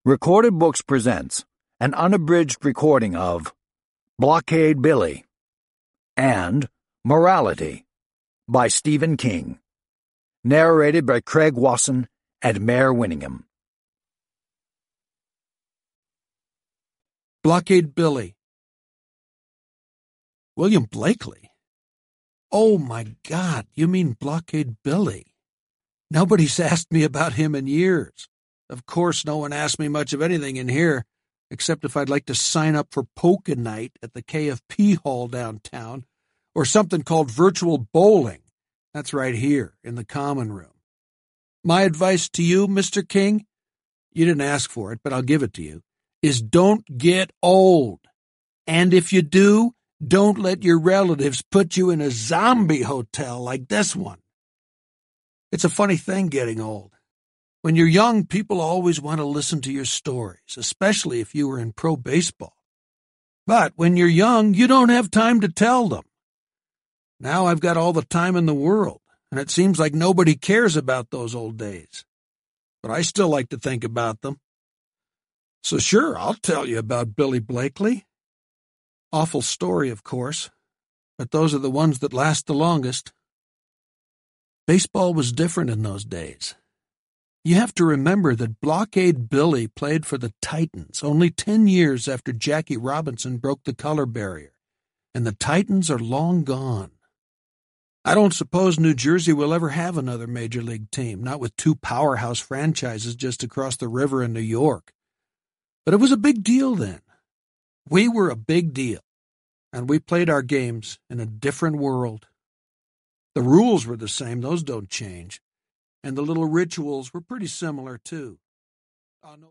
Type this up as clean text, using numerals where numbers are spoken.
Recorded Books presents an unabridged recording of Blockade Billy and Morality by Stephen King, narrated by Craig Wasson and Mare Winningham. Blockade Billy. William Blakely? Oh, my God, you mean Blockade Billy? Nobody's asked me about him in years. Of course, no one asked me much of anything in here, except if I'd like to sign up for Polka Night at the KFP Hall downtown, or something called virtual bowling. That's right here, in the common room. My advice to you, Mr. King, you didn't ask for it, but I'll give it to you, is don't get old. And if you do, don't let your relatives put you in a zombie hotel like this one. It's a funny thing getting old. When you're young, people always want to listen to your stories, especially if you were in pro baseball. But when you're young, you don't have time to tell them. Now I've got all the time in the world, and it seems like nobody cares about those old days. But I still like to think about them. So sure, I'll tell you about Billy Blakely. Awful story, of course, but those are the ones that last the longest. Baseball was different in those days. You have to remember that Blockade Billy played for the Titans only 10 years after Jackie Robinson broke the color barrier, and the Titans are long gone. I don't suppose New Jersey will ever have another major league team, not with two powerhouse franchises just across the river in New York. But it was a big deal then. We were a big deal, and we played our games in a different world. The rules were the same, those don't change. And the little rituals were pretty similar, too.